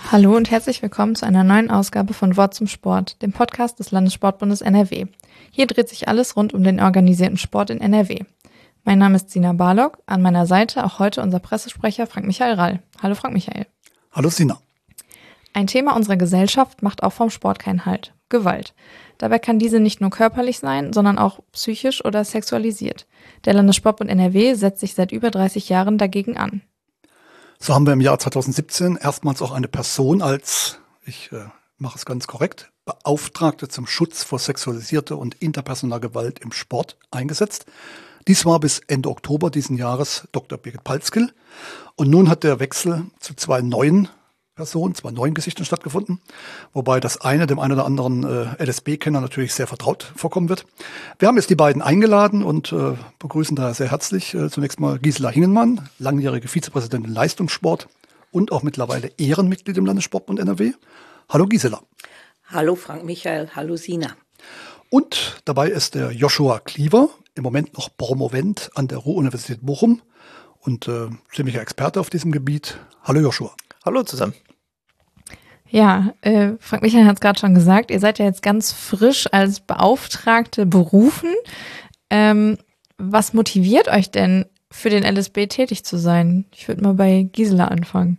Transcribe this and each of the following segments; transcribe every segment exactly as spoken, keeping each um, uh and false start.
Hallo und herzlich willkommen zu einer neuen Ausgabe von Wort zum Sport, dem Podcast des Landessportbundes N R W. Hier dreht sich alles rund um den organisierten Sport in N R W. Mein Name ist Sina Barlock, an meiner Seite auch heute unser Pressesprecher Frank-Michael Rall. Hallo Frank-Michael. Hallo Sina. Ein Thema unserer Gesellschaft macht auch vom Sport keinen Halt: Gewalt. Dabei kann diese nicht nur körperlich sein, sondern auch psychisch oder sexualisiert. Der Landessportbund N R W setzt sich seit über dreißig Jahren dagegen an. So haben wir im Jahr zweitausendsiebzehn erstmals auch eine Person als, ich äh, mache es ganz korrekt, Beauftragte zum Schutz vor sexualisierter und interpersoneller Gewalt im Sport eingesetzt. Dies war bis Ende Oktober diesen Jahres Doktor Birgit Palzkill. Und nun hat der Wechsel zu zwei neuen Personen, zwei neuen Gesichtern stattgefunden, wobei das eine dem einen oder anderen äh, L S B-Kenner natürlich sehr vertraut vorkommen wird. Wir haben jetzt die beiden eingeladen und äh, begrüßen daher sehr herzlich äh, zunächst mal Gisela Hingenmann, langjährige Vizepräsidentin Leistungssport und auch mittlerweile Ehrenmitglied im Landessportbund N R W. Hallo Gisela. Hallo Frank-Michael, hallo Sina. Und dabei ist der Joshua Kliever, im Moment noch Promovent an der Ruhr-Universität Bochum und äh, ziemlicher Experte auf diesem Gebiet. Hallo Joshua. Hallo zusammen. Ja, äh, Frank-Michael hat es gerade schon gesagt, ihr seid ja jetzt ganz frisch als Beauftragte berufen. Ähm, was motiviert euch denn, für den L S B tätig zu sein? Ich würde mal bei Gisela anfangen.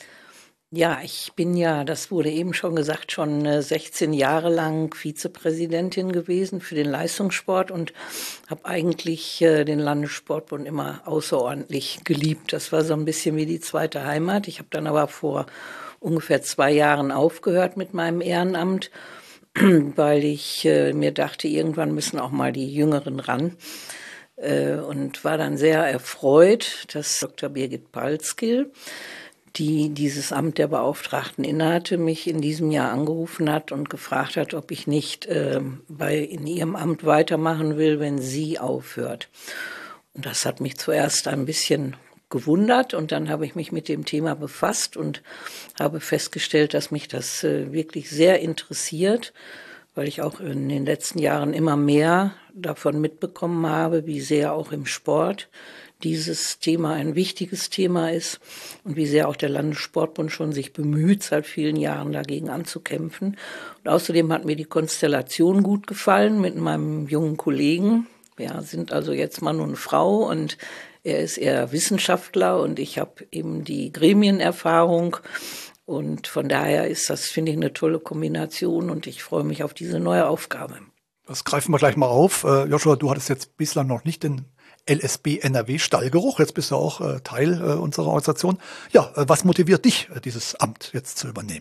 Ja, ich bin ja, das wurde eben schon gesagt, schon sechzehn Jahre lang Vizepräsidentin gewesen für den Leistungssport und habe eigentlich äh, den Landessportbund immer außerordentlich geliebt. Das war so ein bisschen wie die zweite Heimat. Ich habe dann aber vor ungefähr zwei Jahren aufgehört mit meinem Ehrenamt, weil ich äh, mir dachte, irgendwann müssen auch mal die Jüngeren ran. Äh, und war dann sehr erfreut, dass Doktor Birgit Palzkill, die dieses Amt der Beauftragten innehatte, mich in diesem Jahr angerufen hat und gefragt hat, ob ich nicht äh, bei in ihrem Amt weitermachen will, wenn sie aufhört. Und das hat mich zuerst ein bisschen gewundert und dann habe ich mich mit dem Thema befasst und habe festgestellt, dass mich das äh, wirklich sehr interessiert, weil ich auch in den letzten Jahren immer mehr davon mitbekommen habe, wie sehr auch im Sport dieses Thema ein wichtiges Thema ist und wie sehr auch der Landessportbund schon sich bemüht, seit vielen Jahren dagegen anzukämpfen. Und außerdem hat mir die Konstellation gut gefallen mit meinem jungen Kollegen. Wir sind also jetzt Mann und Frau und er ist eher Wissenschaftler und ich habe eben die Gremienerfahrung. Und von daher ist das, finde ich, eine tolle Kombination und ich freue mich auf diese neue Aufgabe. Das greifen wir gleich mal auf. Äh, Joshua, du hattest jetzt bislang noch nicht den L S B N R W Stallgeruch. Jetzt bist du auch äh, Teil äh, unserer Organisation. Ja, äh, was motiviert dich, äh, dieses Amt jetzt zu übernehmen?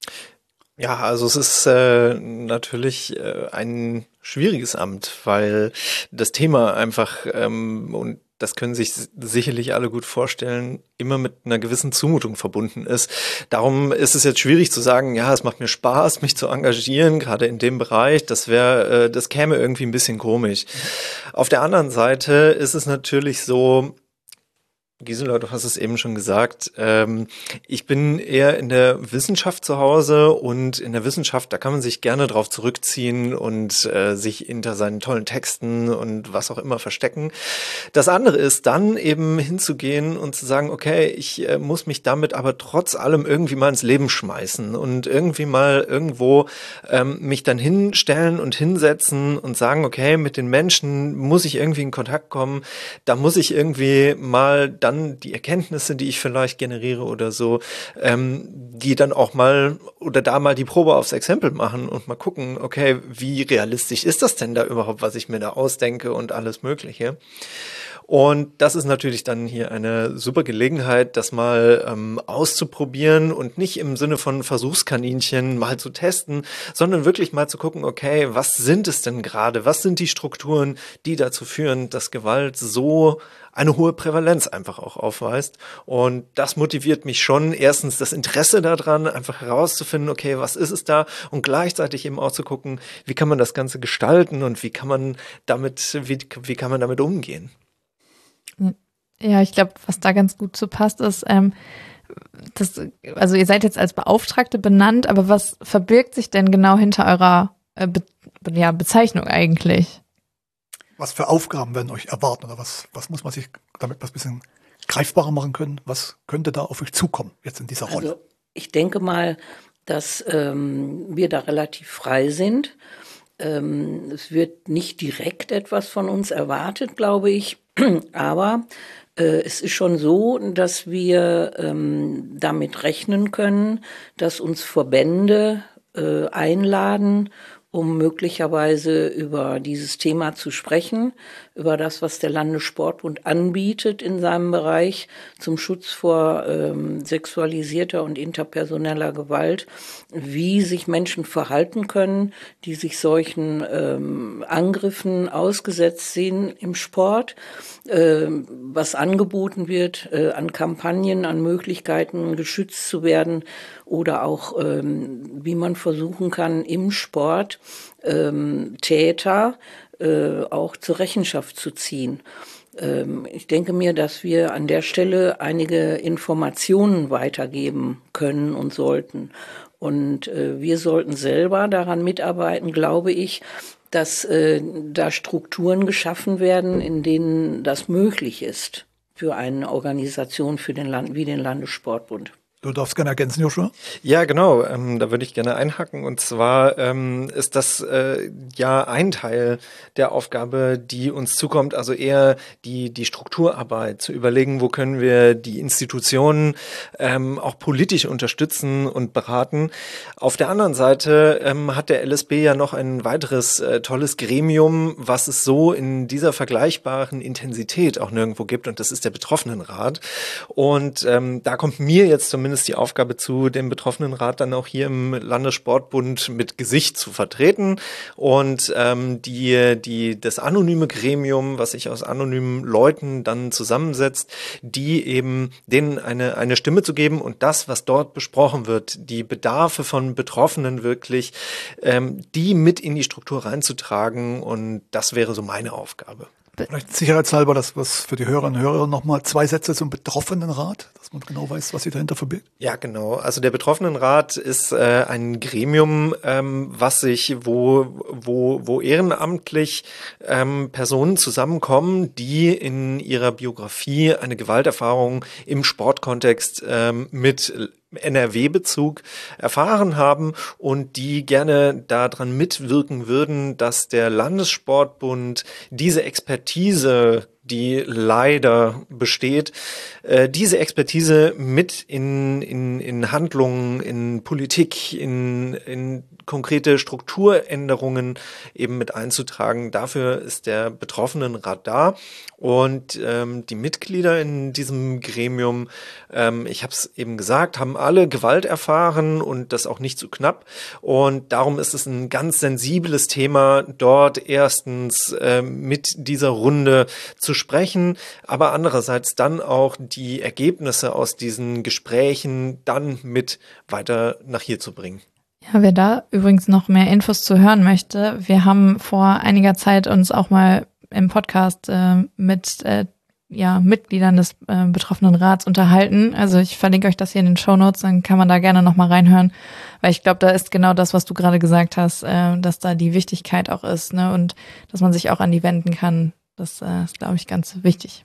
Ja, also es ist äh, natürlich äh, ein schwieriges Amt, weil das Thema einfach, ähm, und das können sich sicherlich alle gut vorstellen, immer mit einer gewissen Zumutung verbunden ist. Darum ist es jetzt schwierig zu sagen, ja, es macht mir Spaß, mich zu engagieren, gerade in dem Bereich. Das wäre, äh, das käme irgendwie ein bisschen komisch. Auf der anderen Seite ist es natürlich so, Gisela, du hast es eben schon gesagt, ähm, ich bin eher in der Wissenschaft zu Hause und in der Wissenschaft, da kann man sich gerne drauf zurückziehen und äh, sich hinter seinen tollen Texten und was auch immer verstecken. Das andere ist dann eben hinzugehen und zu sagen, okay, ich äh, muss mich damit aber trotz allem irgendwie mal ins Leben schmeißen und irgendwie mal irgendwo ähm, mich dann hinstellen und hinsetzen und sagen, okay, mit den Menschen muss ich irgendwie in Kontakt kommen, da muss ich irgendwie mal dann die Erkenntnisse, die ich vielleicht generiere oder so, ähm, die dann auch mal oder da mal die Probe aufs Exempel machen und mal gucken, okay, wie realistisch ist das denn da überhaupt, was ich mir da ausdenke und alles Mögliche. Und das ist natürlich dann hier eine super Gelegenheit, das mal ähm, auszuprobieren und nicht im Sinne von Versuchskaninchen mal zu testen, sondern wirklich mal zu gucken, okay, was sind es denn gerade? Was sind die Strukturen, die dazu führen, dass Gewalt so eine hohe Prävalenz einfach auch aufweist? Und das motiviert mich schon, erstens das Interesse daran, einfach herauszufinden, okay, was ist es da? Und gleichzeitig eben auch zu gucken, wie kann man das Ganze gestalten und wie kann man damit, wie, wie kann man damit umgehen? Ja, ich glaube, was da ganz gut zu passt, ist, ähm, das, also ihr seid jetzt als Beauftragte benannt, aber was verbirgt sich denn genau hinter eurer äh, Be- ja, Bezeichnung eigentlich? Was für Aufgaben werden euch erwarten oder was, was muss man sich damit was ein bisschen greifbarer machen können? Was könnte da auf euch zukommen jetzt in dieser Rolle? Also Ich denke mal, dass ähm, wir da relativ frei sind. Ähm, es wird nicht direkt etwas von uns erwartet, glaube ich, aber äh, es ist schon so, dass wir ähm, damit rechnen können, dass uns Verbände äh, einladen, um möglicherweise über dieses Thema zu sprechen, über das, was der Landessportbund anbietet in seinem Bereich zum Schutz vor ähm, sexualisierter und interpersoneller Gewalt, wie sich Menschen verhalten können, die sich solchen ähm, Angriffen ausgesetzt sehen im Sport, äh, was angeboten wird äh, an Kampagnen, an Möglichkeiten, geschützt zu werden oder auch, ähm, wie man versuchen kann, im Sport ähm, Täter äh, auch zur Rechenschaft zu ziehen. Ähm, ich denke mir, dass wir an der Stelle einige Informationen weitergeben können und sollten. Und äh, wir sollten selber daran mitarbeiten, glaube ich, dass äh, da Strukturen geschaffen werden, in denen das möglich ist für eine Organisation für den Land wie den Landessportbund. Du darfst gerne ergänzen, Joshua. Ja, genau. Ähm, da würde ich gerne einhaken. Und zwar ähm, ist das äh, ja ein Teil der Aufgabe, die uns zukommt. Also eher die die Strukturarbeit, zu überlegen, wo können wir die Institutionen ähm, auch politisch unterstützen und beraten. Auf der anderen Seite ähm, hat der L S B ja noch ein weiteres äh, tolles Gremium, was es so in dieser vergleichbaren Intensität auch nirgendwo gibt. Und das ist der Betroffenenrat. Und ähm, da kommt mir jetzt zumindest die Aufgabe zu, den Betroffenenrat dann auch hier im Landessportbund mit Gesicht zu vertreten und ähm, die die das anonyme Gremium, was sich aus anonymen Leuten dann zusammensetzt, die eben denen eine eine Stimme zu geben und das, was dort besprochen wird, die Bedarfe von Betroffenen wirklich, ähm, die mit in die Struktur reinzutragen, und das wäre so meine Aufgabe. Vielleicht sicherheitshalber, das was für die Hörerinnen und Hörer nochmal zwei Sätze zum Betroffenenrat, dass man genau weiß, was sich dahinter verbirgt. Ja, genau. Also der Betroffenenrat ist äh, ein Gremium, ähm, was sich, wo, wo, wo ehrenamtlich ähm, Personen zusammenkommen, die in ihrer Biografie eine Gewalterfahrung im Sportkontext ähm, mit N R W-Bezug erfahren haben und die gerne daran mitwirken würden, dass der Landessportbund diese Expertise, die leider besteht, äh, diese Expertise mit in, in, in Handlungen, in Politik, in, in konkrete Strukturänderungen eben mit einzutragen. Dafür ist der Betroffenenrat da. Und ähm, die Mitglieder in diesem Gremium, ähm, ich habe es eben gesagt, haben alle Gewalt erfahren und das auch nicht zu knapp. Und darum ist es ein ganz sensibles Thema, dort erstens äh, mit dieser Runde zu sprechen, aber andererseits dann auch die Ergebnisse aus diesen Gesprächen dann mit weiter nach hier zu bringen. Ja, wer da übrigens noch mehr Infos zu hören möchte, wir haben vor einiger Zeit uns auch mal im Podcast äh, mit äh, ja, Mitgliedern des äh, Betroffenenrats unterhalten. Also ich verlinke euch das hier in den Shownotes, dann kann man da gerne nochmal reinhören, weil ich glaube, da ist genau das, was du gerade gesagt hast, äh, dass da die Wichtigkeit auch ist, ne, und dass man sich auch an die wenden kann. Das äh, ist, glaube ich, ganz wichtig.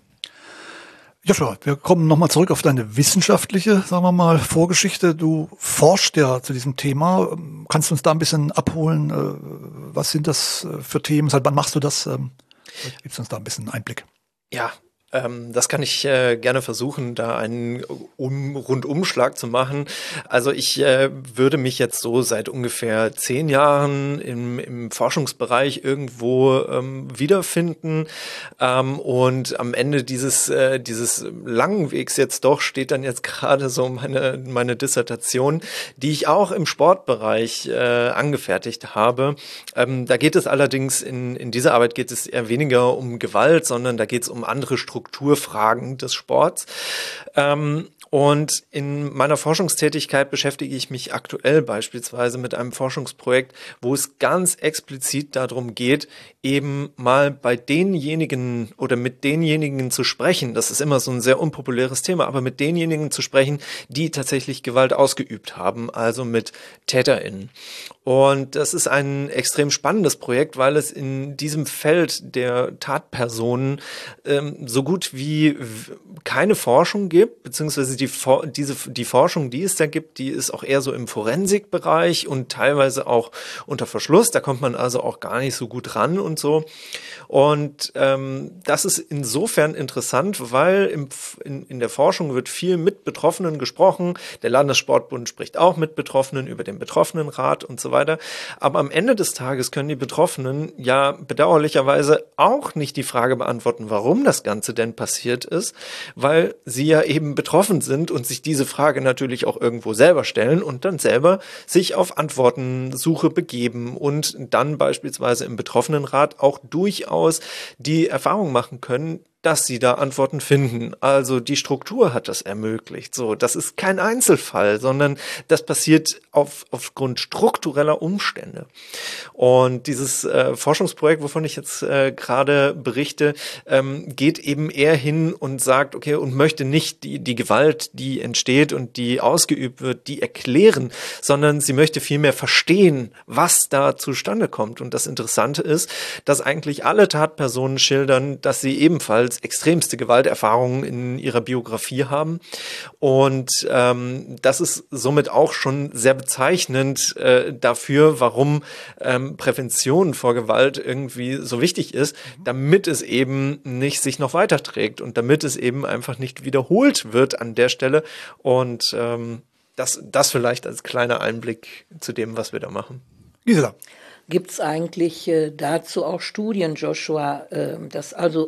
Joshua, wir kommen nochmal zurück auf deine wissenschaftliche, sagen wir mal, Vorgeschichte. Du forschst ja zu diesem Thema. Kannst du uns da ein bisschen abholen? Was sind das für Themen? Seit wann machst du das? Gibst du uns da ein bisschen Einblick? Ja, ähm, das kann ich äh, gerne versuchen, da einen um Rundumschlag zu machen. Also ich äh, würde mich jetzt so seit ungefähr zehn Jahren im, im Forschungsbereich irgendwo ähm, wiederfinden. Ähm, und am Ende dieses, äh, dieses langen Wegs jetzt doch steht dann jetzt gerade so meine, meine Dissertation, die ich auch im Sportbereich äh, angefertigt habe. Ähm, da geht es allerdings, in, in dieser Arbeit geht es eher weniger um Gewalt, sondern da geht es um andere Strukturen. Strukturfragen des Sports. Ähm, und in meiner Forschungstätigkeit beschäftige ich mich aktuell beispielsweise mit einem Forschungsprojekt, wo es ganz explizit darum geht, eben mal bei denjenigen oder mit denjenigen zu sprechen, das ist immer so ein sehr unpopuläres Thema, aber mit denjenigen zu sprechen, die tatsächlich Gewalt ausgeübt haben, also mit TäterInnen. Und das ist ein extrem spannendes Projekt, weil es in diesem Feld der Tatpersonen ähm, so gut wie keine Forschung gibt, beziehungsweise die, diese, die Forschung, die es da gibt, die ist auch eher so im Forensikbereich und teilweise auch unter Verschluss. Da kommt man also auch gar nicht so gut ran und so. Und ähm, das ist insofern interessant, weil im, in, in der Forschung wird viel mit Betroffenen gesprochen. Der Landessportbund spricht auch mit Betroffenen über den Betroffenenrat und so weiter. Aber am Ende des Tages können die Betroffenen ja bedauerlicherweise auch nicht die Frage beantworten, warum das Ganze denn passiert ist, weil sie ja eben betroffen sind und sich diese Frage natürlich auch irgendwo selber stellen und dann selber sich auf Antwortensuche begeben und dann beispielsweise im Betroffenenrat auch durchaus die Erfahrung machen können, dass sie da Antworten finden. Also die Struktur hat das ermöglicht. So, das ist kein Einzelfall, sondern das passiert auf, aufgrund struktureller Umstände. Und dieses äh, Forschungsprojekt, wovon ich jetzt äh, gerade berichte, ähm, geht eben eher hin und sagt, okay, und möchte nicht die, die Gewalt, die entsteht und die ausgeübt wird, die erklären, sondern sie möchte vielmehr verstehen, was da zustande kommt. Und das Interessante ist, dass eigentlich alle Tatpersonen schildern, dass sie ebenfalls extremste Gewalterfahrungen in ihrer Biografie haben. Und ähm, das ist somit auch schon sehr bezeichnend äh, dafür, warum ähm, Prävention vor Gewalt irgendwie so wichtig ist, damit es eben nicht sich noch weiterträgt und damit es eben einfach nicht wiederholt wird an der Stelle. Und ähm, das, das vielleicht als kleiner Einblick zu dem, was wir da machen. Gisela. Gibt es eigentlich äh, dazu auch Studien, Joshua, äh, dass also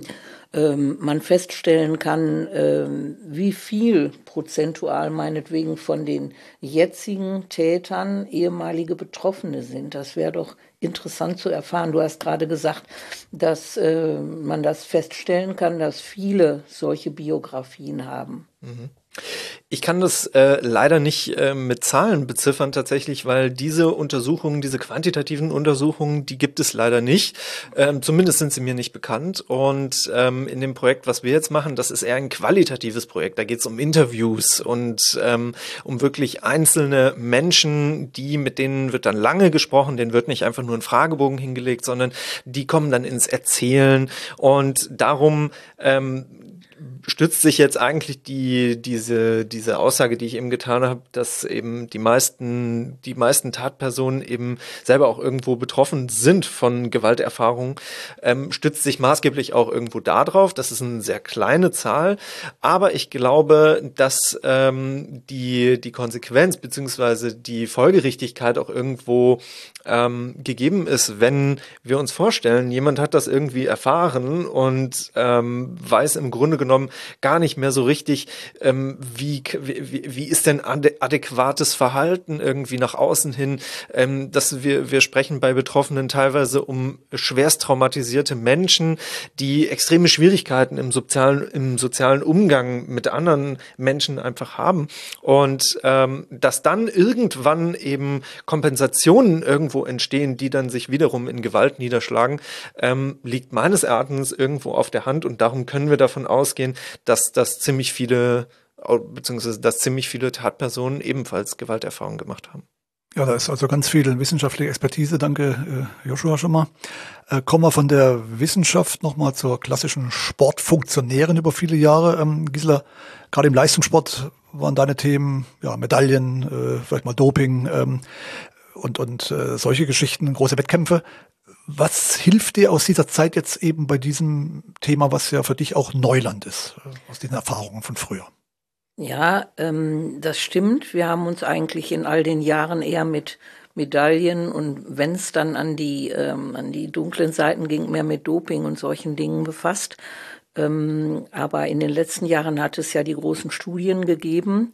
ähm, man feststellen kann, ähm, wie viel prozentual meinetwegen von den jetzigen Tätern ehemalige Betroffene sind? Das wäre doch interessant zu erfahren. Du hast gerade gesagt, dass äh, man das feststellen kann, dass viele solche Biografien haben. Mhm. Ich kann das äh, leider nicht äh, mit Zahlen beziffern tatsächlich, weil diese Untersuchungen, diese quantitativen Untersuchungen, die gibt es leider nicht. Ähm, zumindest sind sie mir nicht bekannt. Und ähm, in dem Projekt, was wir jetzt machen, das ist eher ein qualitatives Projekt. Da geht es um Interviews und ähm, um wirklich einzelne Menschen, die mit denen wird dann lange gesprochen. Denen wird nicht einfach nur ein Fragebogen hingelegt, sondern die kommen dann ins Erzählen. Und darum ähm, stützt sich jetzt eigentlich die diese diese Aussage, die ich eben getan habe, dass eben die meisten die meisten Tatpersonen eben selber auch irgendwo betroffen sind von Gewalterfahrungen, ähm, stützt sich maßgeblich auch irgendwo darauf. Das ist eine sehr kleine Zahl, aber ich glaube, dass ähm, die die Konsequenz beziehungsweise die Folgerichtigkeit auch irgendwo ähm, gegeben ist, wenn wir uns vorstellen, jemand hat das irgendwie erfahren und ähm, weiß im Grunde genommen gar nicht mehr so richtig, ähm, wie, wie, wie ist denn adäquates Verhalten irgendwie nach außen hin, ähm, dass wir, wir sprechen bei Betroffenen teilweise um schwerst traumatisierte Menschen, die extreme Schwierigkeiten im sozialen, im sozialen Umgang mit anderen Menschen einfach haben und ähm, dass dann irgendwann eben Kompensationen irgendwo entstehen, die dann sich wiederum in Gewalt niederschlagen, ähm, liegt meines Erachtens irgendwo auf der Hand und darum können wir davon ausgehen, dass das ziemlich viele, beziehungsweise dass ziemlich viele Tatpersonen ebenfalls Gewalterfahrungen gemacht haben. Ja, da ist also ganz viel wissenschaftliche Expertise. Danke, Joshua, schon mal. Äh, kommen wir von der Wissenschaft nochmal zur klassischen Sportfunktionärin über viele Jahre. Ähm, Gisela, gerade im Leistungssport waren deine Themen, ja, Medaillen, äh, vielleicht mal Doping ähm, und, und äh, solche Geschichten, große Wettkämpfe. Was hilft dir aus dieser Zeit jetzt eben bei diesem Thema, was ja für dich auch Neuland ist, aus diesen Erfahrungen von früher? Ja, ähm, das stimmt. Wir haben uns eigentlich in all den Jahren eher mit Medaillen und wenn es dann an die, ähm, an die dunklen Seiten ging, mehr mit Doping und solchen Dingen befasst. Ähm, aber in den letzten Jahren hat es ja die großen Studien gegeben,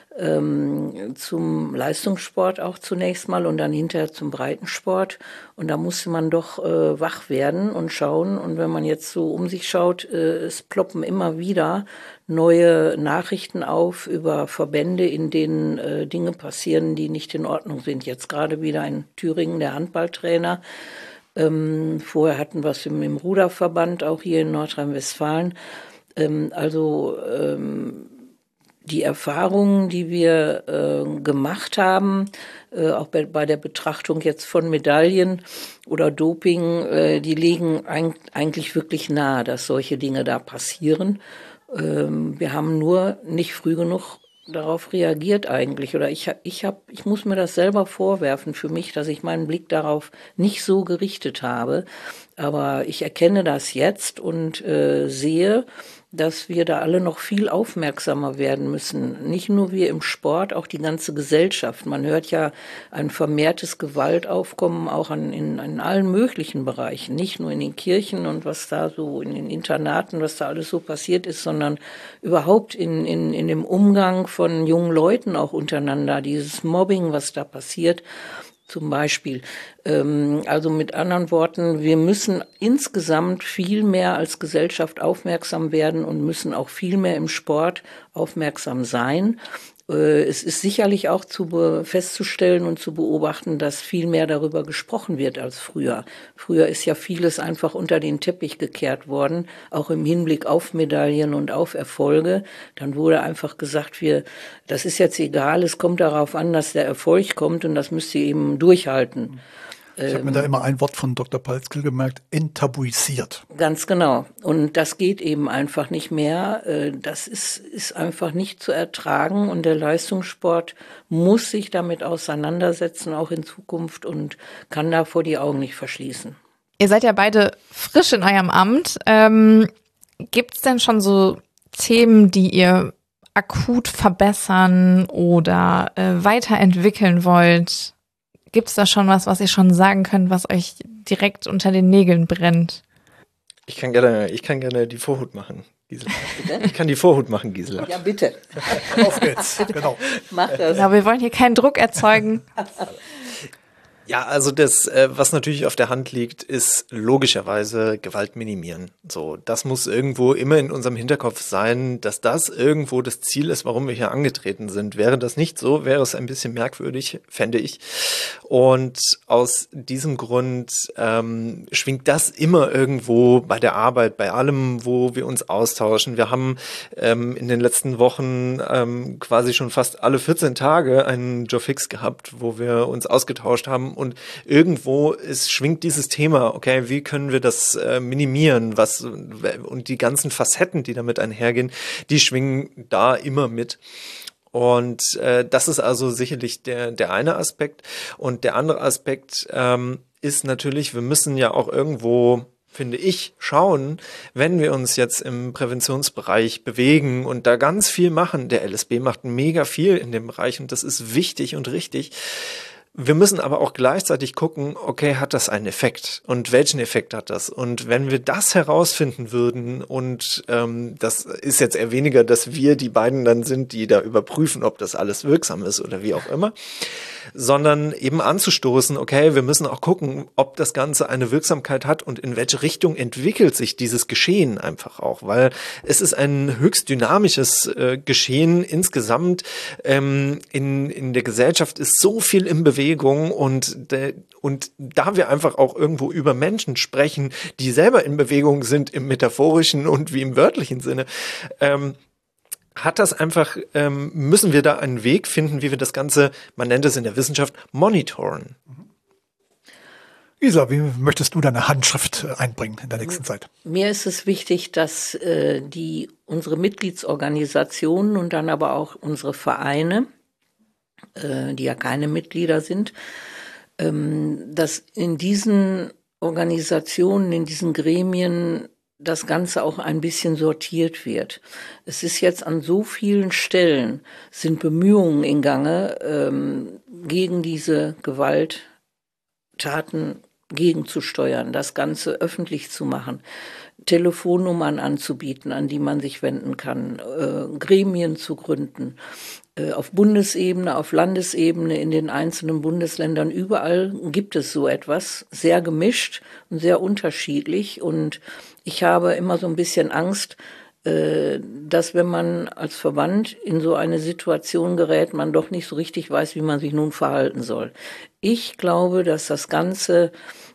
Ähm, zum Leistungssport auch zunächst mal und dann hinterher zum Breitensport. Und da musste man doch äh, wach werden und schauen. Und wenn man jetzt so um sich schaut, äh, es ploppen immer wieder neue Nachrichten auf über Verbände, in denen äh, Dinge passieren, die nicht in Ordnung sind. Jetzt gerade wieder in Thüringen der Handballtrainer. Ähm, vorher hatten wir es im, im Ruderverband, auch hier in Nordrhein-Westfalen. Ähm, also ähm, die Erfahrungen, die wir äh, gemacht haben, äh, auch bei, bei der Betrachtung jetzt von Medaillen oder Doping, äh, die legen ein, eigentlich wirklich nahe, dass solche Dinge da passieren. Ähm, wir haben nur nicht früh genug darauf reagiert eigentlich. Oder ich, ich, hab, ich muss mir das selber vorwerfen für mich, dass ich meinen Blick darauf nicht so gerichtet habe. Aber ich erkenne das jetzt und äh, sehe, dass wir da alle noch viel aufmerksamer werden müssen. Nicht nur wir im Sport, auch die ganze Gesellschaft. Man hört ja ein vermehrtes Gewaltaufkommen auch an, in, in allen möglichen Bereichen. Nicht nur in den Kirchen und was da so in den Internaten, was da alles so passiert ist, sondern überhaupt in, in, in dem Umgang von jungen Leuten auch untereinander. Dieses Mobbing, was da passiert. Zum Beispiel. Ähm, also mit anderen Worten, wir müssen insgesamt viel mehr als Gesellschaft aufmerksam werden und müssen auch viel mehr im Sport aufmerksam sein. Äh, es ist sicherlich auch zu be- festzustellen und zu beobachten, dass viel mehr darüber gesprochen wird als früher. Früher ist ja vieles einfach unter den Teppich gekehrt worden, auch im Hinblick auf Medaillen und auf Erfolge. Dann wurde einfach gesagt, wir, das ist jetzt egal, es kommt darauf an, dass der Erfolg kommt und das müsst ihr eben durchhalten. Ich habe mir da immer ein Wort von Doktor Palzl gemerkt, enttabuisiert. Ganz genau. Und das geht eben einfach nicht mehr. Das ist, ist einfach nicht zu ertragen. Und der Leistungssport muss sich damit auseinandersetzen, auch in Zukunft, und kann davor die Augen nicht verschließen. Ihr seid ja beide frisch in eurem Amt. Ähm, gibt es denn schon so Themen, die ihr akut verbessern oder äh, weiterentwickeln wollt? Gibt es da schon was, was ihr schon sagen könnt, was euch direkt unter den Nägeln brennt? Ich kann gerne, ich kann gerne die Vorhut machen, Gisela. Ich kann die Vorhut machen, Gisela. Ja, bitte. Auf geht's, genau. Mach das. Ja, wir wollen hier keinen Druck erzeugen. Ja, also das, äh, was natürlich auf der Hand liegt, ist logischerweise Gewalt minimieren. So, das muss irgendwo immer in unserem Hinterkopf sein, dass das irgendwo das Ziel ist, warum wir hier angetreten sind. Wäre das nicht so, wäre es ein bisschen merkwürdig, fände ich. Und aus diesem Grund ähm, schwingt das immer irgendwo bei der Arbeit, bei allem, wo wir uns austauschen. Wir haben ähm, in den letzten Wochen ähm, quasi schon fast alle vierzehn Tage einen Joe Fix gehabt, wo wir uns ausgetauscht haben. Und irgendwo ist, schwingt dieses Thema, okay, wie können wir das äh, minimieren, was, und die ganzen Facetten, die damit einhergehen, die schwingen da immer mit. Und äh, das ist also sicherlich der, der eine Aspekt. Und der andere Aspekt ähm, ist natürlich, wir müssen ja auch irgendwo, finde ich, schauen, wenn wir uns jetzt im Präventionsbereich bewegen und da ganz viel machen. Der L S B macht mega viel in dem Bereich und das ist wichtig und richtig. Wir müssen aber auch gleichzeitig gucken, okay, hat das einen Effekt und welchen Effekt hat das? Und wenn wir das herausfinden würden, und ähm, das ist jetzt eher weniger, dass wir die beiden dann sind, die da überprüfen, ob das alles wirksam ist oder wie auch immer, sondern eben anzustoßen, okay, wir müssen auch gucken, ob das Ganze eine Wirksamkeit hat und in welche Richtung entwickelt sich dieses Geschehen einfach auch, weil es ist ein höchst dynamisches äh, Geschehen insgesamt. Ähm, in, in der Gesellschaft ist so viel in Bewegung und, de, und da wir einfach auch irgendwo über Menschen sprechen, die selber in Bewegung sind im metaphorischen und wie im wörtlichen Sinne, ähm, hat das einfach, ähm, müssen wir da einen Weg finden, wie wir das Ganze, man nennt es in der Wissenschaft, monitoren. Gisela, wie möchtest du deine Handschrift einbringen in der nächsten Zeit? Mir ist es wichtig, dass äh, die unsere Mitgliedsorganisationen und dann aber auch unsere Vereine, äh, die ja keine Mitglieder sind, ähm, dass in diesen Organisationen, in diesen Gremien das Ganze auch ein bisschen sortiert wird. Es ist jetzt an so vielen Stellen, sind Bemühungen in Gange, ähm, gegen diese Gewalttaten gegenzusteuern, das Ganze öffentlich zu machen, Telefonnummern anzubieten, an die man sich wenden kann, äh, Gremien zu gründen, äh, auf Bundesebene, auf Landesebene, in den einzelnen Bundesländern, überall gibt es so etwas, sehr gemischt und sehr unterschiedlich. Und ich habe immer so ein bisschen Angst, äh, dass wenn man als Verband in so eine Situation gerät, man doch nicht so richtig weiß, wie man sich nun verhalten soll. Ich glaube, dass das Ganze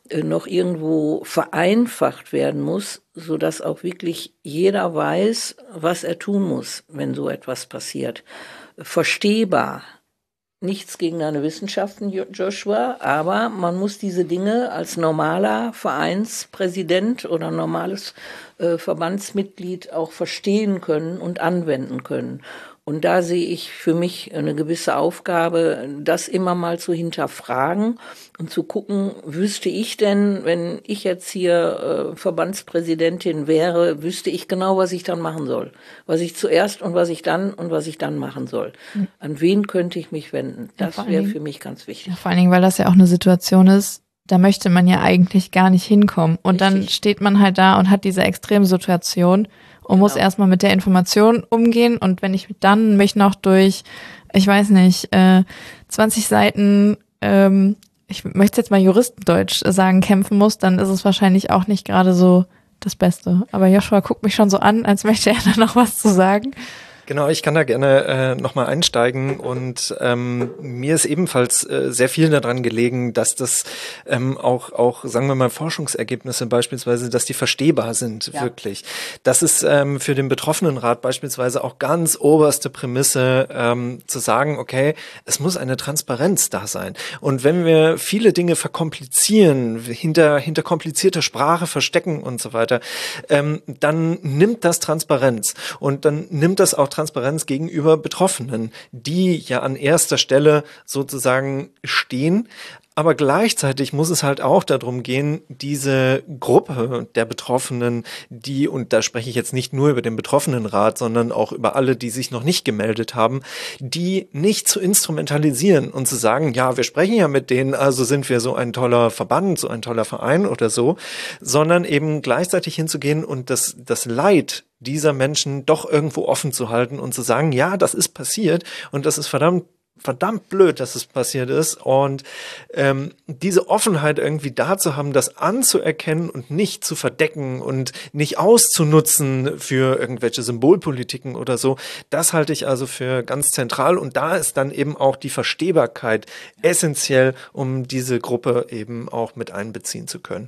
äh, noch irgendwo vereinfacht werden muss, sodass auch wirklich jeder weiß, was er tun muss, wenn so etwas passiert. Verstehbar. Nichts gegen deine Wissenschaften, Joshua, aber man muss diese Dinge als normaler Vereinspräsident oder normales äh, Verbandsmitglied auch verstehen können und anwenden können. Und da sehe ich für mich eine gewisse Aufgabe, das immer mal zu hinterfragen und zu gucken, wüsste ich denn, wenn ich jetzt hier äh, Verbandspräsidentin wäre, wüsste ich genau, was ich dann machen soll. Was ich zuerst und was ich dann und was ich dann machen soll. Mhm. An wen könnte ich mich wenden? Das ja, wäre für mich ganz wichtig. Ja, vor allen Dingen, weil das ja auch eine Situation ist, da möchte man ja eigentlich gar nicht hinkommen. Und Richtig. Dann steht man halt da und hat diese Extremsituation und genau. muss erstmal mit der Information umgehen. Und wenn ich dann mich noch durch, ich weiß nicht, äh, zwanzig Seiten, ähm, ich möchte jetzt mal Juristendeutsch sagen, kämpfen muss, dann ist es wahrscheinlich auch nicht gerade so das Beste. Aber Joshua guckt mich schon so an, als möchte er da noch was zu sagen. Genau, ich kann da gerne äh, nochmal einsteigen und ähm, mir ist ebenfalls äh, sehr viel daran gelegen, dass das ähm, auch, auch, sagen wir mal, Forschungsergebnisse beispielsweise, dass die verstehbar sind, ja. wirklich. Das ist ähm, für den Betroffenenrat beispielsweise auch ganz oberste Prämisse, ähm, zu sagen, okay, es muss eine Transparenz da sein. Und wenn wir viele Dinge verkomplizieren, hinter, hinter komplizierter Sprache verstecken und so weiter, ähm, dann nimmt das Transparenz und dann nimmt das auch Transparenz gegenüber Betroffenen, die ja an erster Stelle sozusagen stehen. Aber gleichzeitig muss es halt auch darum gehen, diese Gruppe der Betroffenen, die, und da spreche ich jetzt nicht nur über den Betroffenenrat, sondern auch über alle, die sich noch nicht gemeldet haben, die nicht zu instrumentalisieren und zu sagen, ja, wir sprechen ja mit denen, also sind wir so ein toller Verband, so ein toller Verein oder so, sondern eben gleichzeitig hinzugehen und das, das Leid dieser Menschen doch irgendwo offen zu halten und zu sagen, ja, das ist passiert und das ist verdammt verdammt blöd, dass es passiert ist und ähm, diese Offenheit irgendwie da zu haben, das anzuerkennen und nicht zu verdecken und nicht auszunutzen für irgendwelche Symbolpolitiken oder so, das halte ich also für ganz zentral und da ist dann eben auch die Verstehbarkeit essentiell, um diese Gruppe eben auch mit einbeziehen zu können.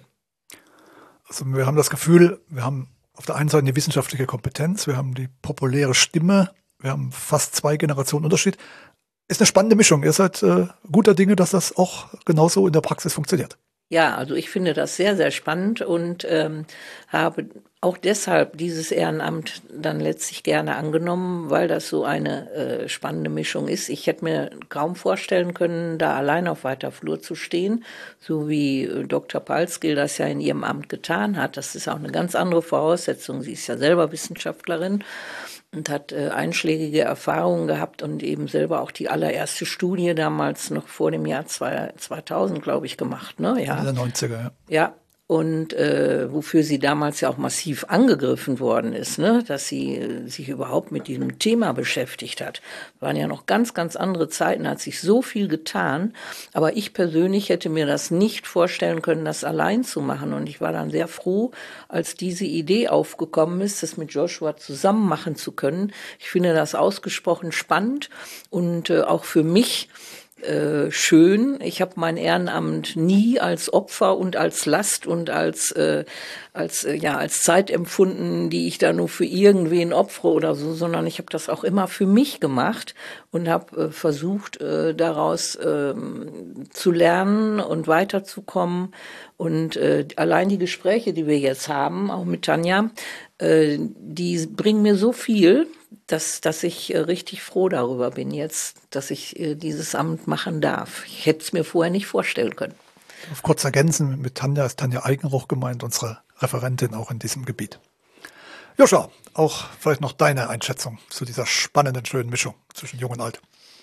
Also wir haben das Gefühl, wir haben auf der einen Seite die wissenschaftliche Kompetenz, wir haben die populäre Stimme, wir haben fast zwei Generationen Unterschied. Ist eine spannende Mischung. Ihr seid äh, guter Dinge, dass das auch genauso in der Praxis funktioniert. Ja, also ich finde das sehr, sehr spannend und ähm, habe auch deshalb dieses Ehrenamt dann letztlich gerne angenommen, weil das so eine äh, spannende Mischung ist. Ich hätte mir kaum vorstellen können, da allein auf weiter Flur zu stehen, so wie äh, Doktor Palskil das ja in ihrem Amt getan hat. Das ist auch eine ganz andere Voraussetzung. Sie ist ja selber Wissenschaftlerin und hat äh, einschlägige Erfahrungen gehabt und eben selber auch die allererste Studie damals noch vor dem Jahr zweitausend, glaube ich, gemacht. Ne? Ja. In den neunziger, ja. Ja, und äh, wofür sie damals ja auch massiv angegriffen worden ist, ne? Dass sie äh, sich überhaupt mit diesem Thema beschäftigt hat. Waren ja noch ganz, ganz andere Zeiten, hat sich so viel getan. Aber ich persönlich hätte mir das nicht vorstellen können, das allein zu machen. Und ich war dann sehr froh, als diese Idee aufgekommen ist, das mit Joshua zusammen machen zu können. Ich finde das ausgesprochen spannend und äh, auch für mich Äh, schön. Ich habe mein Ehrenamt nie als Opfer und als Last und als äh, als äh, ja als Zeit empfunden, die ich da nur für irgendwen opfere oder so, sondern ich habe das auch immer für mich gemacht und habe äh, versucht äh, daraus äh, zu lernen und weiterzukommen und äh, allein die Gespräche, die wir jetzt haben, auch mit Tanja, äh, die bringen mir so viel, dass, dass ich äh, richtig froh darüber bin jetzt, dass ich äh, dieses Amt machen darf. Ich hätte es mir vorher nicht vorstellen können. Auf kurz ergänzen, mit Tanja ist Tanja Eigenroch gemeint, unsere Referentin auch in diesem Gebiet. Joscha, auch vielleicht noch deine Einschätzung zu dieser spannenden, schönen Mischung zwischen Jung und Alt.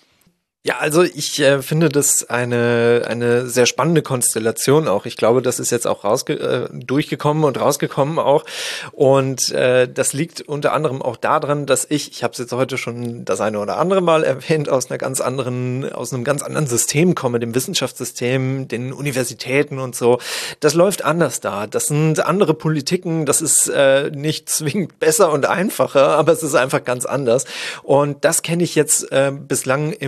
Ja, also ich äh, finde das eine eine sehr spannende Konstellation auch. Ich glaube, das ist jetzt auch rausge äh, durchgekommen und rausgekommen auch. Und äh, das liegt unter anderem auch daran, dass ich, ich habe es jetzt heute schon das eine oder andere Mal erwähnt, aus einer ganz anderen, aus einem ganz anderen System komme, dem Wissenschaftssystem, den Universitäten und so. Das läuft anders da. Das sind andere Politiken. Das ist äh, nicht zwingend besser und einfacher, aber es ist einfach ganz anders. Und das kenne ich jetzt äh, bislang im Verband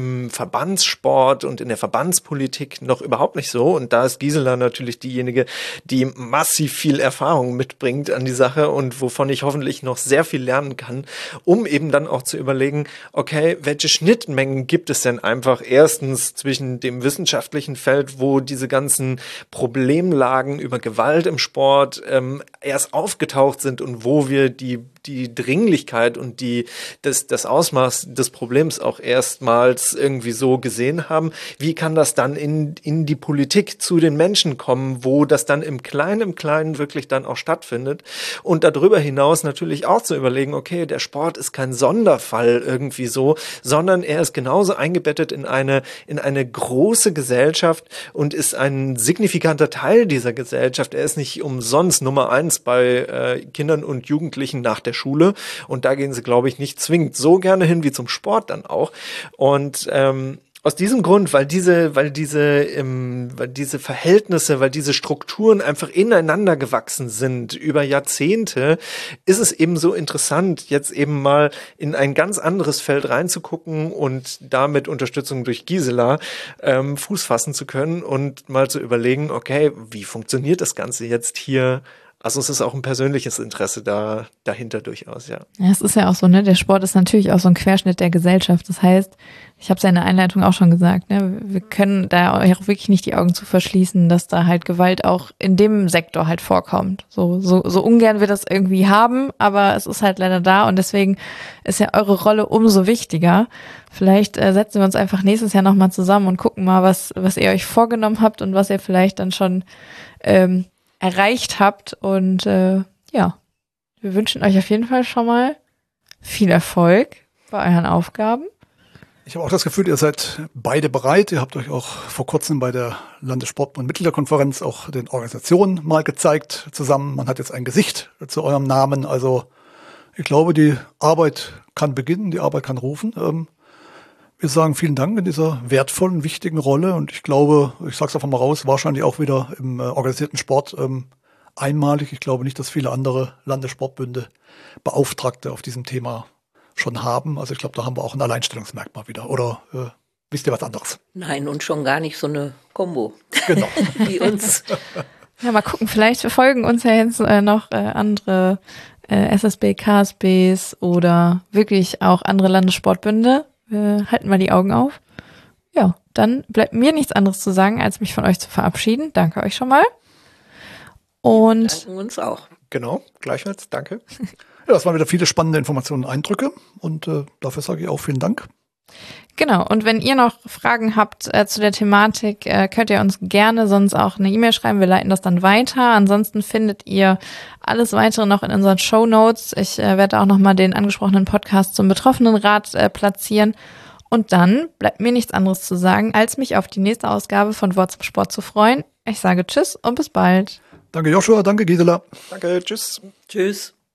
Verbandssport und in der Verbandspolitik noch überhaupt nicht so. Und da ist Gisela natürlich diejenige, die massiv viel Erfahrung mitbringt an die Sache und wovon ich hoffentlich noch sehr viel lernen kann, um eben dann auch zu überlegen, okay, welche Schnittmengen gibt es denn einfach erstens zwischen dem wissenschaftlichen Feld, wo diese ganzen Problemlagen über Gewalt im Sport ähm, erst aufgetaucht sind und wo wir die die Dringlichkeit und die das das Ausmaß des Problems auch erstmals irgendwie so gesehen haben. Wie kann das dann in in die Politik zu den Menschen kommen, wo das dann im Kleinen, im Kleinen wirklich dann auch stattfindet? Und darüber hinaus natürlich auch zu überlegen, okay, der Sport ist kein Sonderfall irgendwie so, sondern er ist genauso eingebettet in eine in eine große Gesellschaft und ist ein signifikanter Teil dieser Gesellschaft. Er ist nicht umsonst Nummer eins bei äh, Kindern und Jugendlichen nach der Schule und da gehen sie, glaube ich, nicht zwingend so gerne hin wie zum Sport dann auch. Und ähm, aus diesem Grund, weil diese, weil diese, ähm, weil diese Verhältnisse, weil diese Strukturen einfach ineinander gewachsen sind über Jahrzehnte, ist es eben so interessant, jetzt eben mal in ein ganz anderes Feld reinzugucken und damit Unterstützung durch Gisela ähm, Fuß fassen zu können und mal zu überlegen, okay, wie funktioniert das Ganze jetzt hier? Also es ist auch ein persönliches Interesse da dahinter durchaus, ja. Ja, es ist ja auch so, ne, der Sport ist natürlich auch so ein Querschnitt der Gesellschaft. Das heißt, ich habe es ja in der Einleitung auch schon gesagt, ne, wir können da auch wirklich nicht die Augen zu verschließen, dass da halt Gewalt auch in dem Sektor halt vorkommt. So, so, so ungern wir das irgendwie haben, aber es ist halt leider da und deswegen ist ja eure Rolle umso wichtiger. Vielleicht äh, setzen wir uns einfach nächstes Jahr nochmal zusammen und gucken mal, was, was ihr euch vorgenommen habt und was ihr vielleicht dann schon ähm, erreicht habt und äh, ja, wir wünschen euch auf jeden Fall schon mal viel Erfolg bei euren Aufgaben. Ich habe auch das Gefühl, ihr seid beide bereit. Ihr habt euch auch vor kurzem bei der Landessport- und Mitgliederkonferenz auch den Organisationen mal gezeigt zusammen. Man hat jetzt ein Gesicht zu eurem Namen. Also ich glaube, die Arbeit kann beginnen, die Arbeit kann rufen. Ähm, wir sagen vielen Dank in dieser wertvollen, wichtigen Rolle und ich glaube, ich sage es einfach mal raus, wahrscheinlich auch wieder im äh, organisierten Sport ähm, einmalig. Ich glaube nicht, dass viele andere Landessportbünde Beauftragte auf diesem Thema schon haben. Also ich glaube, da haben wir auch ein Alleinstellungsmerkmal wieder. Oder äh, wisst ihr was anderes? Nein, und schon gar nicht so eine Kombo. Genau. Wie uns. Ja, mal gucken, vielleicht verfolgen uns ja jetzt äh, noch äh, andere äh, S S B, K S Bs oder wirklich auch andere Landessportbünde. Wir halten mal die Augen auf. Ja, dann bleibt mir nichts anderes zu sagen, als mich von euch zu verabschieden. Danke euch schon mal. Und Wir danken uns auch. Genau, gleichfalls, danke. Ja, das waren wieder viele spannende Informationen und Eindrücke und äh, dafür sage ich auch vielen Dank. Genau, und wenn ihr noch Fragen habt äh, zu der Thematik, äh, könnt ihr uns gerne sonst auch eine E-Mail schreiben, wir leiten das dann weiter. Ansonsten findet ihr alles weitere noch in unseren Shownotes. Ich äh, werde auch nochmal den angesprochenen Podcast zum Betroffenenrat äh, platzieren. Und dann bleibt mir nichts anderes zu sagen, als mich auf die nächste Ausgabe von Wort zum Sport zu freuen. Ich sage Tschüss und bis bald. Danke Joshua, danke Gisela. Danke, tschüss. Tschüss.